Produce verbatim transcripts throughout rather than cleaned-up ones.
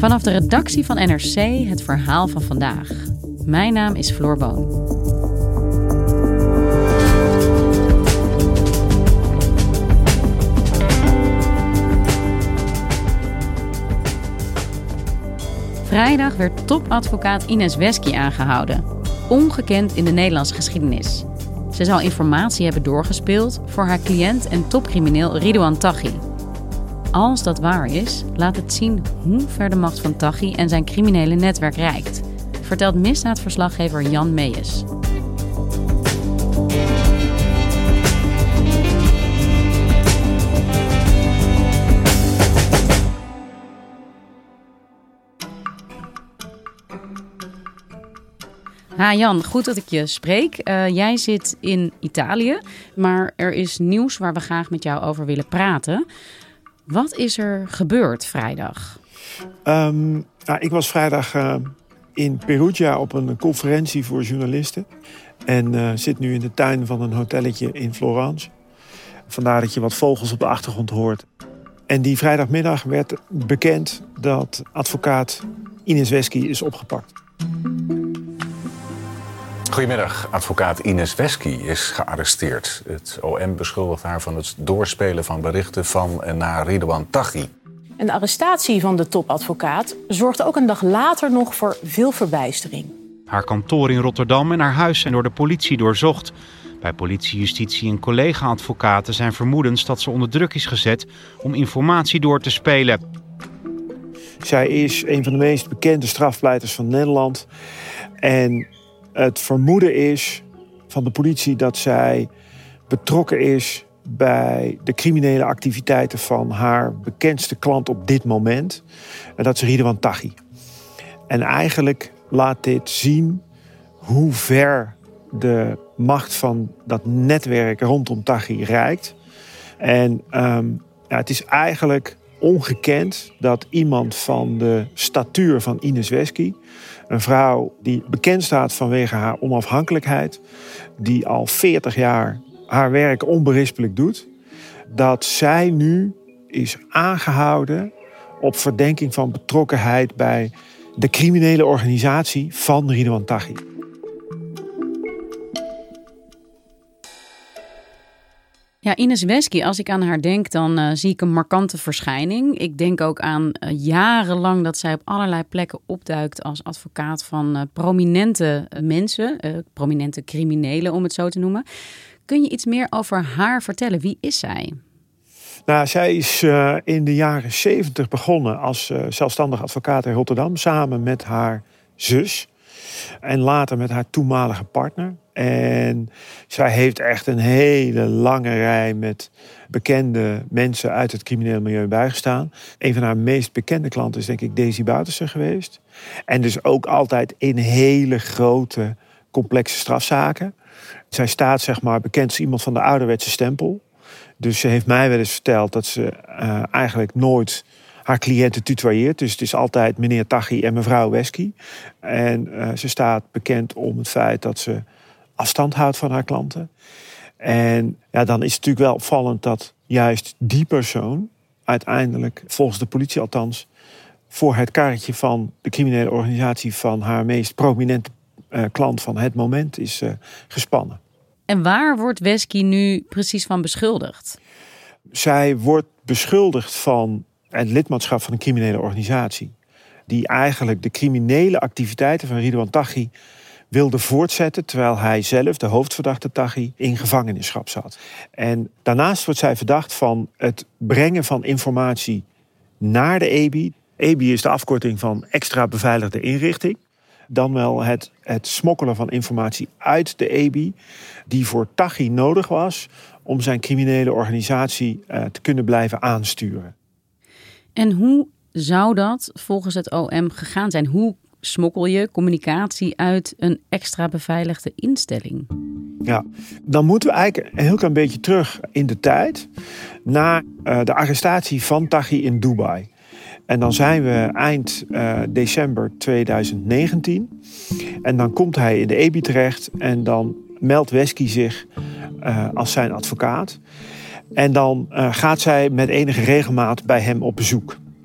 Vanaf de redactie van N R C het verhaal van vandaag. Mijn naam is Floor Boon. Vrijdag werd topadvocaat Ines Wesky aangehouden. Ongekend in de Nederlandse geschiedenis. Ze zou informatie hebben doorgespeeld voor haar cliënt en topcrimineel Ridouan Taghi. Als dat waar is, laat het zien hoe ver de macht van Taghi en zijn criminele netwerk reikt, vertelt misdaadverslaggever Jan Meijers. Ha Jan, goed dat ik je spreek. Uh, jij zit in Italië, maar er is nieuws waar we graag met jou over willen praten. Wat is er gebeurd vrijdag? Um, nou, ik was vrijdag uh, in Perugia op een conferentie voor journalisten. En uh, zit nu in de tuin van een hotelletje in Florence. Vandaar dat je wat vogels op de achtergrond hoort. En die vrijdagmiddag werd bekend dat advocaat Ines Wesky is opgepakt. Goedemiddag, advocaat Ines Wesky is gearresteerd. Het O M beschuldigt haar van het doorspelen van berichten van en naar Ridouan Taghi. En de arrestatie van de topadvocaat zorgde ook een dag later nog voor veel verbijstering. Haar kantoor in Rotterdam en haar huis zijn door de politie doorzocht. Bij politie, justitie en collega-advocaten zijn vermoedens dat ze onder druk is gezet om informatie door te spelen. Zij is een van de meest bekende strafpleiters van Nederland. En het vermoeden is van de politie dat zij betrokken is bij de criminele activiteiten van haar bekendste klant op dit moment. En dat is Ridouan Taghi. En eigenlijk laat dit zien hoe ver de macht van dat netwerk rondom Taghi reikt. En um, ja, het is eigenlijk ongekend dat iemand van de statuur van Ines Wesky, een vrouw die bekend staat vanwege haar onafhankelijkheid, die al veertig jaar haar werk onberispelijk doet, dat zij nu is aangehouden op verdenking van betrokkenheid bij de criminele organisatie van Ridouan Taghi. Ja, Ines Wesky, als ik aan haar denk, dan uh, zie ik een markante verschijning. Ik denk ook aan uh, jarenlang dat zij op allerlei plekken opduikt als advocaat van uh, prominente mensen, uh, prominente criminelen om het zo te noemen. Kun je iets meer over haar vertellen? Wie is zij? Nou, zij is uh, in de jaren zeventig begonnen als uh, zelfstandig advocaat in Rotterdam, samen met haar zus en later met haar toenmalige partner. En zij heeft echt een hele lange rij met bekende mensen uit het criminele milieu bijgestaan. Een van haar meest bekende klanten is denk ik Daisy Bouterse geweest. En dus ook altijd in hele grote, complexe strafzaken. Zij staat zeg maar bekend als iemand van de ouderwetse stempel. Dus ze heeft mij wel eens verteld dat ze uh, eigenlijk nooit haar cliënten tutoieert. Dus het is altijd meneer Taghi en mevrouw Wesky. En uh, ze staat bekend om het feit dat ze afstand houdt van haar klanten. En ja, dan is het natuurlijk wel opvallend dat juist die persoon uiteindelijk, volgens de politie althans, voor het karretje van de criminele organisatie van haar meest prominente uh, klant van het moment is uh, gespannen. En waar wordt Wesky nu precies van beschuldigd? Zij wordt beschuldigd van het lidmaatschap van een criminele organisatie, die eigenlijk de criminele activiteiten van Ridouan Taghi wilde voortzetten, terwijl hij zelf, de hoofdverdachte Taghi, in gevangenschap zat. En daarnaast wordt zij verdacht van het brengen van informatie naar de E B I. E B I is de afkorting van extra beveiligde inrichting. Dan wel het, het smokkelen van informatie uit de E B I, die voor Taghi nodig was om zijn criminele organisatie uh, te kunnen blijven aansturen. En hoe zou dat volgens het O M gegaan zijn? Hoe smokkel je communicatie uit een extra beveiligde instelling? Ja, dan moeten we eigenlijk een heel klein beetje terug in de tijd naar uh, de arrestatie van Taghi in Dubai. En dan zijn we eind uh, december tweeduizend negentien. En dan komt hij in de E B I terecht en dan meldt Wesky zich uh, als zijn advocaat. En dan uh, gaat zij met enige regelmaat bij hem op bezoek.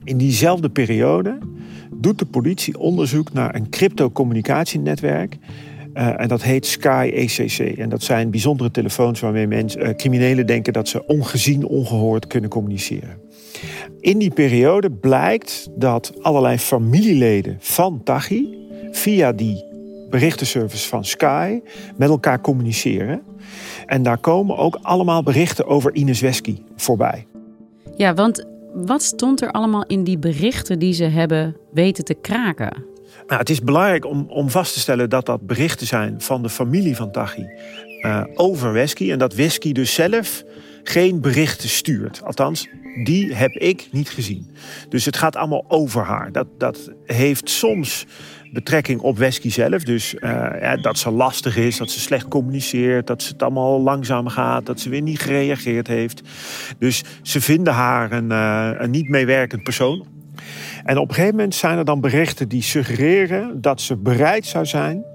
In diezelfde periode doet de politie onderzoek naar een cryptocommunicatienetwerk. Uh, en dat heet Sky E C C. En dat zijn bijzondere telefoons waarmee mensen, uh, criminelen denken dat ze ongezien, ongehoord kunnen communiceren. In die periode blijkt dat allerlei familieleden van Taghi via die berichtenservice van Sky met elkaar communiceren. En daar komen ook allemaal berichten over Ines Wesky voorbij. Ja, want wat stond er allemaal in die berichten die ze hebben weten te kraken? Nou, het is belangrijk om, om vast te stellen dat dat berichten zijn van de familie van Taghi uh, over Wesky. En dat Wesky dus zelf geen berichten stuurt. Althans, die heb ik niet gezien. Dus het gaat allemaal over haar. Dat, dat heeft soms betrekking op Wesky zelf. Dus uh, ja, dat ze lastig is, dat ze slecht communiceert, dat ze het allemaal langzaam gaat, dat ze weer niet gereageerd heeft. Dus ze vinden haar een, uh, een niet meewerkend persoon. En op een gegeven moment zijn er dan berichten die suggereren dat ze bereid zou zijn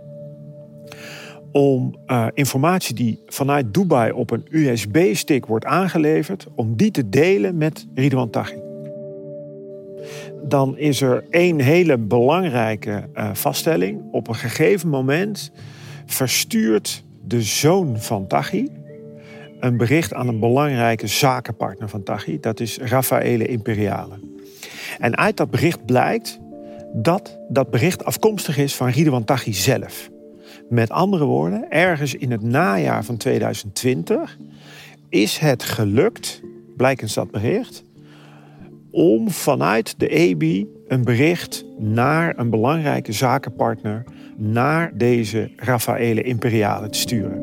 om uh, informatie die vanuit Dubai op een U S B-stick wordt aangeleverd, om die te delen met Ridwan Taghi. Dan is er één hele belangrijke uh, vaststelling. Op een gegeven moment verstuurt de zoon van Taghi een bericht aan een belangrijke zakenpartner van Taghi. Dat is Raffaele Imperiale. En uit dat bericht blijkt dat dat bericht afkomstig is van Ridwan Taghi zelf. Met andere woorden, ergens in het najaar van tweeduizend twintig is het gelukt, blijkens dat bericht, om vanuit de E B I een bericht naar een belangrijke zakenpartner, naar deze Raffaele Imperiale te sturen.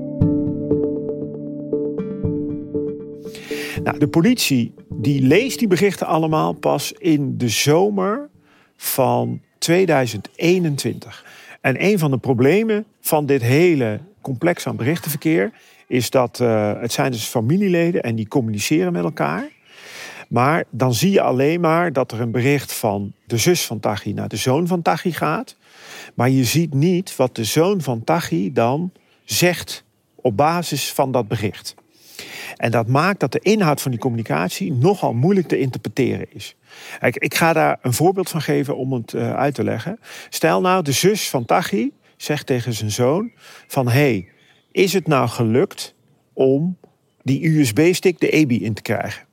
Nou, de politie die leest die berichten allemaal pas in de zomer van tweeduizend eenentwintig. En een van de problemen van dit hele complex aan berichtenverkeer is dat uh, het zijn dus familieleden en die communiceren met elkaar. Maar dan zie je alleen maar dat er een bericht van de zus van Taghi naar de zoon van Taghi gaat. Maar je ziet niet wat de zoon van Taghi dan zegt op basis van dat bericht. En dat maakt dat de inhoud van die communicatie nogal moeilijk te interpreteren is. Ik, ik ga daar een voorbeeld van geven om het uh, uit te leggen. Stel nou, de zus van Taghi zegt tegen zijn zoon van, hé, hey, is het nou gelukt om die U S B-stick de E B I in te krijgen?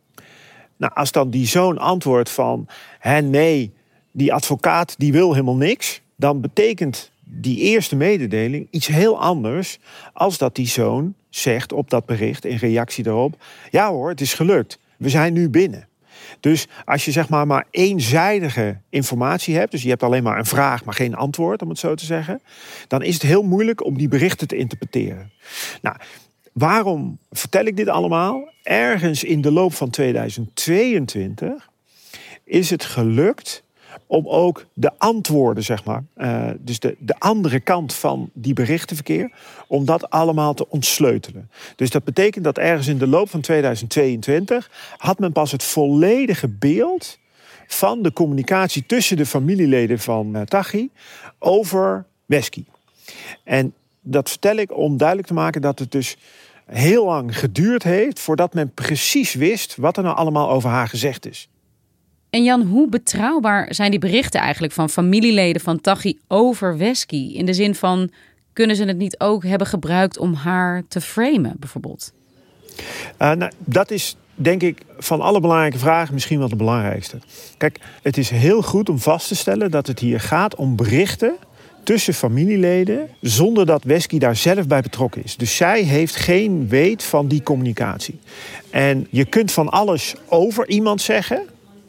Nou, als dan die zoon antwoordt van, hé, nee, die advocaat die wil helemaal niks, dan betekent die eerste mededeling iets heel anders als dat die zoon zegt op dat bericht in reactie daarop, ja hoor, het is gelukt, we zijn nu binnen. Dus als je zeg maar maar eenzijdige informatie hebt, dus je hebt alleen maar een vraag, maar geen antwoord, om het zo te zeggen, dan is het heel moeilijk om die berichten te interpreteren. Nou, waarom vertel ik dit allemaal? Ergens in de loop van tweeduizend tweeëntwintig is het gelukt om ook de antwoorden, zeg maar, uh, dus de, de andere kant van die berichtenverkeer, om dat allemaal te ontsleutelen. Dus dat betekent dat ergens in de loop van tweeduizend tweeëntwintig had men pas het volledige beeld van de communicatie tussen de familieleden van uh, Taghi over Wesky. En dat vertel ik om duidelijk te maken dat het dus heel lang geduurd heeft voordat men precies wist wat er nou allemaal over haar gezegd is. En Jan, hoe betrouwbaar zijn die berichten eigenlijk van familieleden van Taghi over Wesky? In de zin van, kunnen ze het niet ook hebben gebruikt om haar te framen, bijvoorbeeld? Uh, nou, dat is, denk ik, van alle belangrijke vragen misschien wel de belangrijkste. Kijk, het is heel goed om vast te stellen dat het hier gaat om berichten tussen familieleden zonder dat Wesky daar zelf bij betrokken is. Dus zij heeft geen weet van die communicatie. En je kunt van alles over iemand zeggen,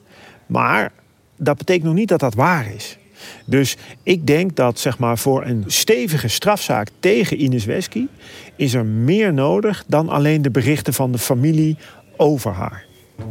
maar dat betekent nog niet dat dat waar is. Dus ik denk dat, zeg maar, voor een stevige strafzaak tegen Ines Wesky is er meer nodig dan alleen de berichten van de familie over haar.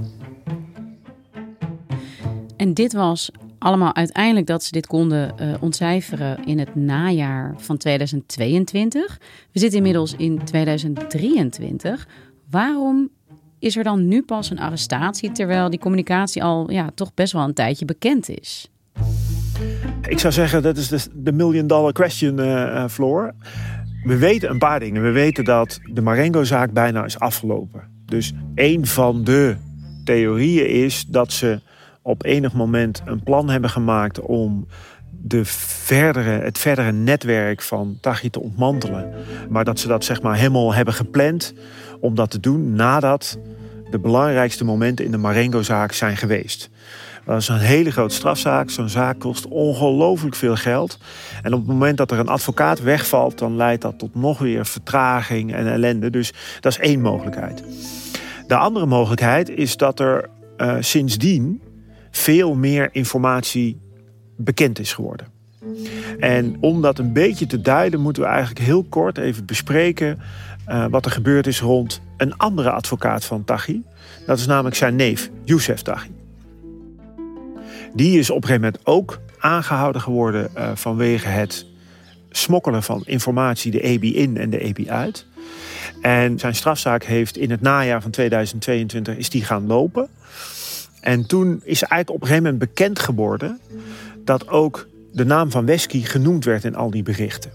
En dit was allemaal uiteindelijk dat ze dit konden uh, ontcijferen in het najaar van tweeduizend tweeëntwintig. We zitten inmiddels in tweeduizend drieëntwintig. Waarom is er dan nu pas een arrestatie, terwijl die communicatie al ja, toch best wel een tijdje bekend is? Ik zou zeggen, dat is de, de million dollar question, uh, Floor. We weten een paar dingen. We weten dat de Marengo-zaak bijna is afgelopen. Dus een van de theorieën is dat ze op enig moment een plan hebben gemaakt om de verdere, het verdere netwerk van Taghi te ontmantelen. Maar dat ze dat zeg maar helemaal hebben gepland om dat te doen nadat de belangrijkste momenten in de Marengo-zaak zijn geweest. Dat is een hele grote strafzaak. Zo'n zaak kost ongelooflijk veel geld. En op het moment dat er een advocaat wegvalt, dan leidt dat tot nog weer vertraging en ellende. Dus dat is één mogelijkheid. De andere mogelijkheid is dat er uh, sindsdien veel meer informatie bekend is geworden. En om dat een beetje te duiden, moeten we eigenlijk heel kort even bespreken uh, wat er gebeurd is rond een andere advocaat van Taghi. Dat is namelijk zijn neef, Youssef Taghi. Die is op een gegeven moment ook aangehouden geworden uh, vanwege het smokkelen van informatie de E B I in en de E B I uit. En zijn strafzaak heeft in het najaar van tweeduizend tweeëntwintig is die gaan lopen. En toen is eigenlijk op een gegeven moment bekend geworden dat ook de naam van Wesky genoemd werd in al die berichten.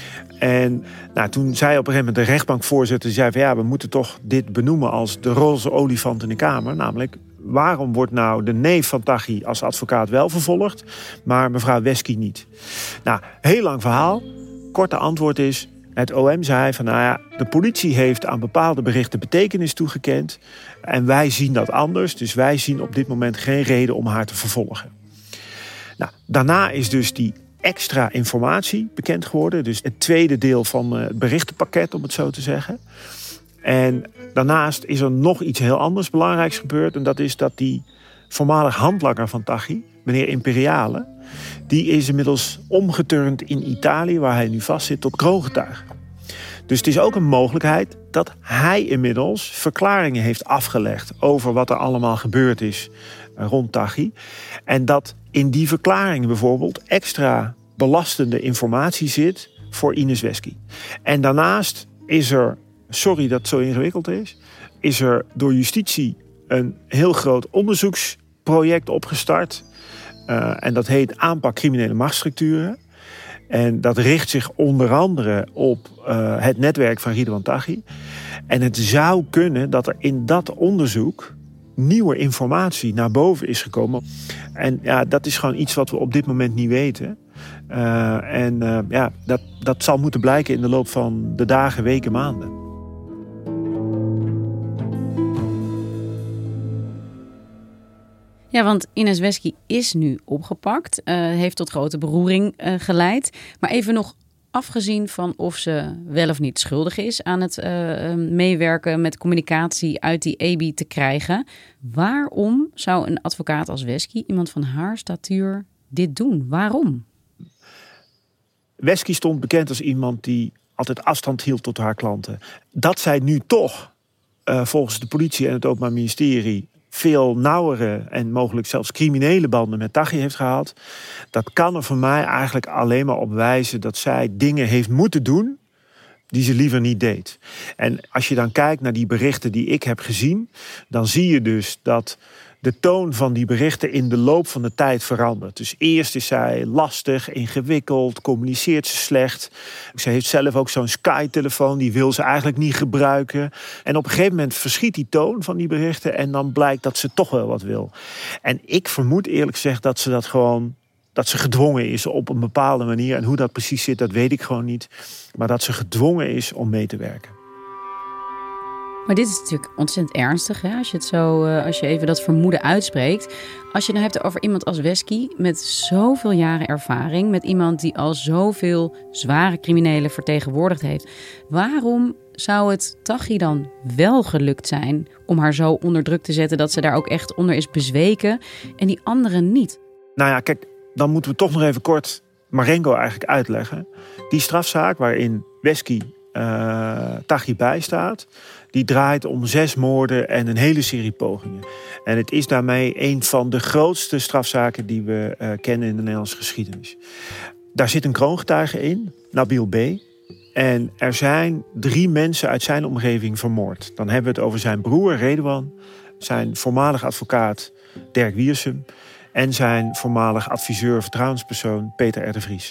En nou, toen zei op een gegeven moment de rechtbankvoorzitter, zei van ja, we moeten toch dit benoemen als de roze olifant in de Kamer. Namelijk, waarom wordt nou de neef van Taghi als advocaat wel vervolgd, maar mevrouw Wesky niet? Nou, heel lang verhaal. Korte antwoord is, het O M zei van nou ja, de politie heeft aan bepaalde berichten betekenis toegekend. En wij zien dat anders. Dus wij zien op dit moment geen reden om haar te vervolgen. Nou, daarna is dus die extra informatie bekend geworden. Dus het tweede deel van het berichtenpakket, om het zo te zeggen. En daarnaast is er nog iets heel anders belangrijks gebeurd. En dat is dat die voormalig handlanger van Taghi, meneer Imperiale, die is inmiddels omgeturnd in Italië, waar hij nu vastzit, tot kroongetuige. Dus het is ook een mogelijkheid dat hij inmiddels verklaringen heeft afgelegd over wat er allemaal gebeurd is rond Taghi. En dat in die verklaringen bijvoorbeeld extra belastende informatie zit voor Ines Wesky. En daarnaast is er, sorry dat het zo ingewikkeld is, is er door justitie een heel groot onderzoeksproject opgestart. Uh, en dat heet Aanpak criminele machtsstructuren. En dat richt zich onder andere op uh, het netwerk van Ridouan Taghi. En het zou kunnen dat er in dat onderzoek nieuwe informatie naar boven is gekomen. En ja, dat is gewoon iets wat we op dit moment niet weten. Uh, en uh, ja, dat, dat zal moeten blijken in de loop van de dagen, weken, maanden. Ja, want Ines Wesky is nu opgepakt. Uh, heeft tot grote beroering uh, geleid. Maar even nog afgezien van of ze wel of niet schuldig is aan het uh, meewerken met communicatie uit die E B I te krijgen. Waarom zou een advocaat als Wesky, iemand van haar statuur, dit doen? Waarom? Wesky stond bekend als iemand die altijd afstand hield tot haar klanten. Dat zij nu toch, uh, volgens de politie en het Openbaar Ministerie, veel nauwere en mogelijk zelfs criminele banden met Taghi heeft gehad, dat kan er voor mij eigenlijk alleen maar op wijzen dat zij dingen heeft moeten doen die ze liever niet deed. En als je dan kijkt naar die berichten die ik heb gezien, dan zie je dus dat de toon van die berichten in de loop van de tijd verandert. Dus eerst is zij lastig, ingewikkeld, communiceert ze slecht. Ze heeft zelf ook zo'n Sky-telefoon, die wil ze eigenlijk niet gebruiken. En op een gegeven moment verschiet die toon van die berichten en dan blijkt dat ze toch wel wat wil. En ik vermoed eerlijk gezegd dat ze dat gewoon, dat ze gedwongen is op een bepaalde manier. En hoe dat precies zit, dat weet ik gewoon niet. Maar dat ze gedwongen is om mee te werken. Maar dit is natuurlijk ontzettend ernstig, hè? Als je het zo, als je even dat vermoeden uitspreekt. Als je het nou hebt over iemand als Wesky met zoveel jaren ervaring, met iemand die al zoveel zware criminelen vertegenwoordigd heeft, waarom zou het Taghi dan wel gelukt zijn om haar zo onder druk te zetten dat ze daar ook echt onder is bezweken en die anderen niet? Nou ja, kijk, dan moeten we toch nog even kort Marengo eigenlijk uitleggen. Die strafzaak waarin Wesky uh, Taghi bijstaat, die draait om zes moorden en een hele serie pogingen. En het is daarmee een van de grootste strafzaken die we uh, kennen in de Nederlandse geschiedenis. Daar zit een kroongetuige in, Nabil B. En er zijn drie mensen uit zijn omgeving vermoord. Dan hebben we het over zijn broer Ridouan, zijn voormalig advocaat Dirk Wiersum en zijn voormalig adviseur vertrouwenspersoon Peter R. de Vries.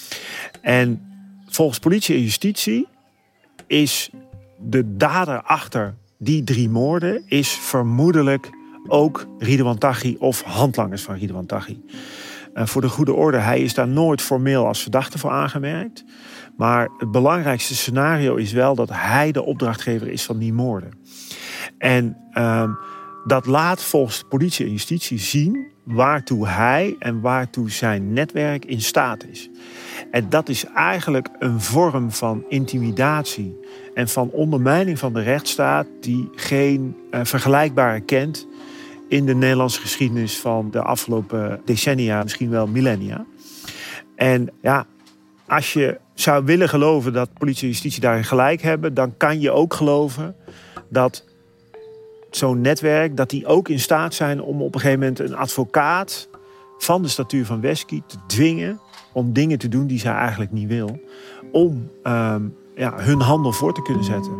En volgens politie en justitie is de dader achter die drie moorden is vermoedelijk ook Ridouan Taghi of handlangers van Ridouan Taghi. Uh, voor de goede orde, hij is daar nooit formeel als verdachte voor aangemerkt. Maar het belangrijkste scenario is wel dat hij de opdrachtgever is van die moorden. En uh, dat laat volgens politie en justitie zien waartoe hij en waartoe zijn netwerk in staat is. En dat is eigenlijk een vorm van intimidatie en van ondermijning van de rechtsstaat die geen uh, vergelijkbare kent in de Nederlandse geschiedenis van de afgelopen decennia, misschien wel millennia. En ja, als je zou willen geloven dat politie en justitie daarin gelijk hebben, dan kan je ook geloven dat zo'n netwerk, dat die ook in staat zijn om op een gegeven moment een advocaat van de statuur van Wesky te dwingen om dingen te doen die zij eigenlijk niet wil, om uh, ja, hun handel voor te kunnen zetten.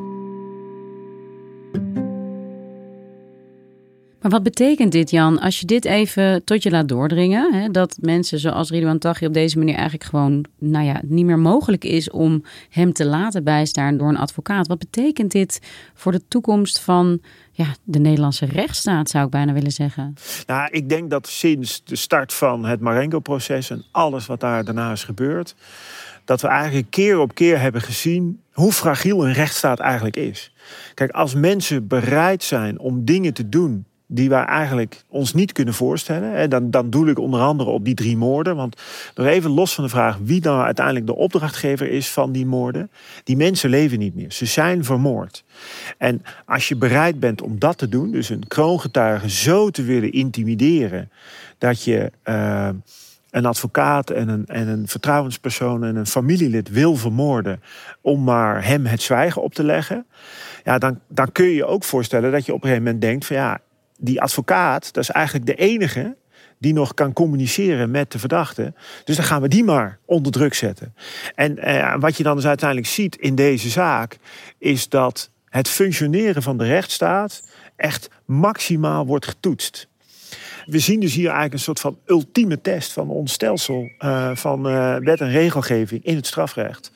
Maar wat betekent dit, Jan, als je dit even tot je laat doordringen? Hè, dat mensen zoals Ridouan Taghi op deze manier eigenlijk gewoon, nou ja, niet meer mogelijk is om hem te laten bijstaan door een advocaat. Wat betekent dit voor de toekomst van ja, de Nederlandse rechtsstaat, zou ik bijna willen zeggen? Nou, ik denk dat sinds de start van het Marengo-proces en alles wat daar daarna is gebeurd, dat we eigenlijk keer op keer hebben gezien hoe fragiel een rechtsstaat eigenlijk is. Kijk, als mensen bereid zijn om dingen te doen die wij eigenlijk ons niet kunnen voorstellen, hè, dan, dan doel ik onder andere op die drie moorden. Want nog even los van de vraag wie dan uiteindelijk de opdrachtgever is van die moorden. Die mensen leven niet meer. Ze zijn vermoord. En als je bereid bent om dat te doen, dus een kroongetuige zo te willen intimideren, dat je uh, een advocaat en een, en een vertrouwenspersoon en een familielid wil vermoorden om maar hem het zwijgen op te leggen, ja, dan, dan kun je je ook voorstellen dat je op een gegeven moment denkt van ja, die advocaat, dat is eigenlijk de enige die nog kan communiceren met de verdachte. Dus dan gaan we die maar onder druk zetten. En eh, wat je dan dus uiteindelijk ziet in deze zaak, is dat het functioneren van de rechtsstaat echt maximaal wordt getoetst. We zien dus hier eigenlijk een soort van ultieme test van ons stelsel uh, van uh, wet en regelgeving in het strafrecht.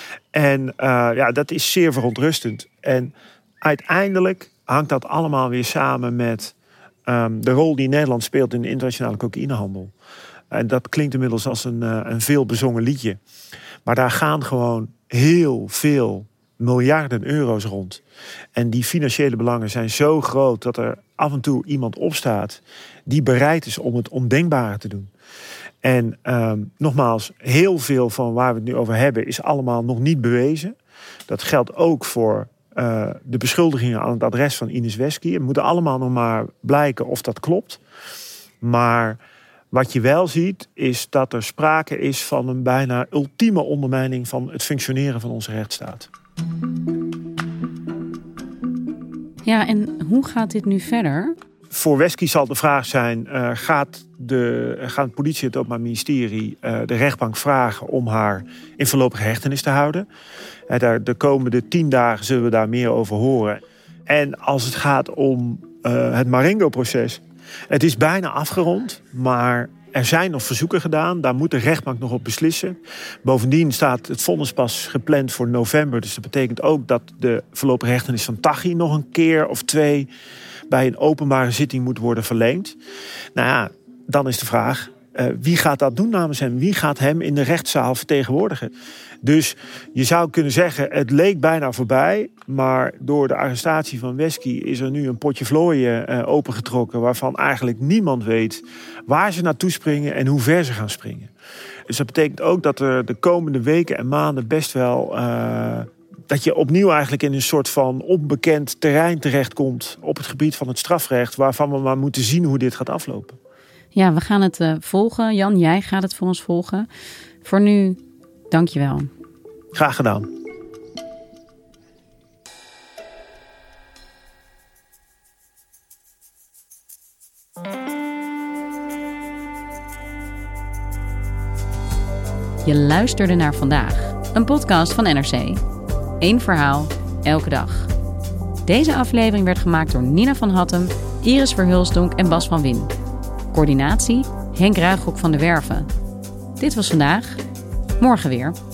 En uh, ja, dat is zeer verontrustend. En uiteindelijk hangt dat allemaal weer samen met um, de rol die Nederland speelt in de internationale cocaïnehandel. En dat klinkt inmiddels als een, uh, een veel bezongen liedje. Maar daar gaan gewoon heel veel miljarden euro's rond. En die financiële belangen zijn zo groot dat er af en toe iemand opstaat die bereid is om het ondenkbare te doen. En um, nogmaals, heel veel van waar we het nu over hebben is allemaal nog niet bewezen. Dat geldt ook voor Uh, de beschuldigingen aan het adres van Ines Wesky. Het moet allemaal nog maar blijken of dat klopt. Maar wat je wel ziet, is dat er sprake is van een bijna ultieme ondermijning van het functioneren van onze rechtsstaat. Ja, en hoe gaat dit nu verder? Voor Wesky zal de vraag zijn, uh, gaat de, gaat de politie, het Openbaar Ministerie, uh, de rechtbank vragen om haar in voorlopige hechtenis te houden. Uh, daar, de komende tien dagen zullen we daar meer over horen. En als het gaat om uh, het Marengo-proces, het is bijna afgerond, maar er zijn nog verzoeken gedaan. Daar moet de rechtbank nog op beslissen. Bovendien staat het vonnis pas gepland voor november. Dus dat betekent ook dat de voorlopige hechtenis van Taghi nog een keer of twee bij een openbare zitting moet worden verleend. Nou ja, dan is de vraag, uh, wie gaat dat doen namens hem? Wie gaat hem in de rechtszaal vertegenwoordigen? Dus je zou kunnen zeggen, het leek bijna voorbij, maar door de arrestatie van Wesky is er nu een potje vlooien uh, opengetrokken waarvan eigenlijk niemand weet waar ze naartoe springen en hoe ver ze gaan springen. Dus dat betekent ook dat er de komende weken en maanden best wel Uh, dat je opnieuw eigenlijk in een soort van onbekend terrein terechtkomt op het gebied van het strafrecht, waarvan we maar moeten zien hoe dit gaat aflopen. Ja, we gaan het uh, volgen. Jan, jij gaat het voor ons volgen. Voor nu, dank je wel. Graag gedaan. Je luisterde naar Vandaag, een podcast van N R C. Eén verhaal, elke dag. Deze aflevering werd gemaakt door Nina van Hattem, Iris Verhulsdonk en Bas van Win. Coördinatie, Henk Ruigrok van de Werven. Dit was Vandaag, morgen weer.